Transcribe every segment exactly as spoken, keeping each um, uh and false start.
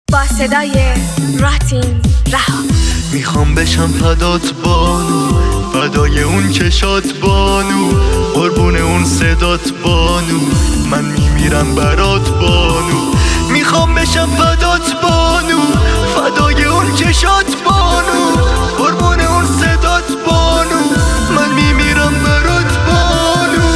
با صدای راتین رها. میخوام بشم فدات بانو، فدای اون چشات بانو، قربون اون صدات بانو، من میمیرم برات بانو. میخوام بشم فدات بانو، فدای اون چشات بانو، قربون اون صدات بانو، من میمیرم برات بانو.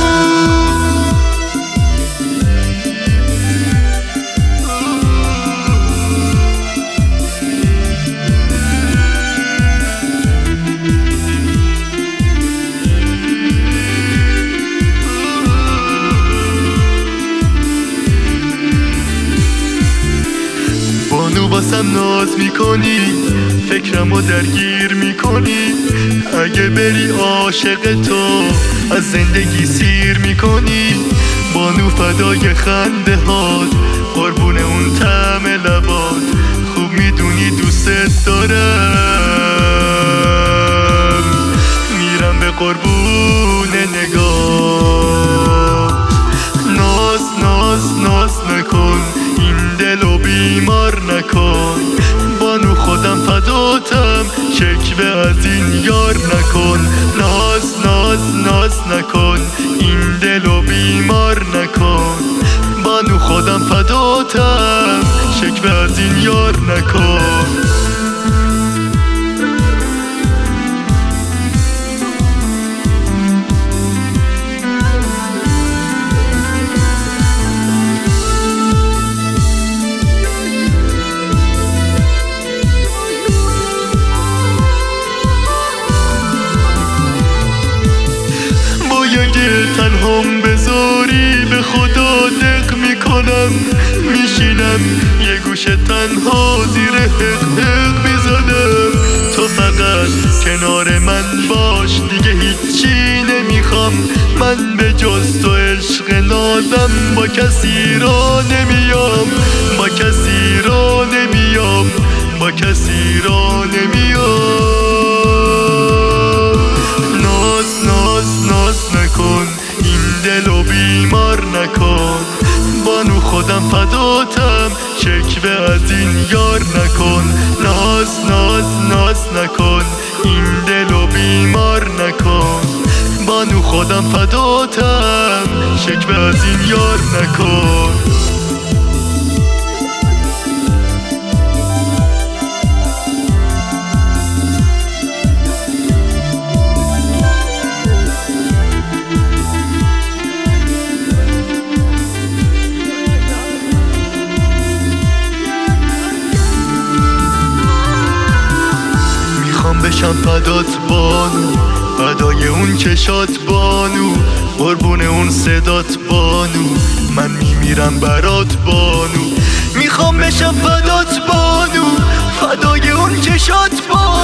بانو باسم ناز میکنی، فکرمو درگیر میکنی، اگه بری عاشق تو از زندگی سیر میکنی. بانو فدای خنده هات، قربون اون طعم لبات، خوب میدونی دوست دارم، میرم به قربون نگاه. ناز ناز ناز نکن، این دلو بیمار نکن، بانو خودم فداتم، شکوه از این یار نکن. ناز ناز ناز نکن، این دلو بیمار نکن، بانو خودم فداتم، شکوه از این یار نکن. اگه تنهام بذاری به خدا دق میکنم، میشینم یه گوشه تنها زیر حق حق میزنم. تو فقط کنار من باش، دیگه هیچی نمیخوام، من به جز تو عشق نازم با کسی را نمیام، با کسی را نمیام، با کسی را نمیام. ناز ناز ناز نکن، این دلو بیمار نکن، بانو خودم فداتم، شکوه از این یار نکن. ناز ناز ناز نکن، این دلو بیمار نکن، بانو خودم فداتم، شکوه از این یار نکن. بشم فدات بانو، فدای اون چشات بانو، قربون اون صدات بانو، من میمیرم برات بانو. میخوام بشم فدات بانو، فدای اون چشات بانو،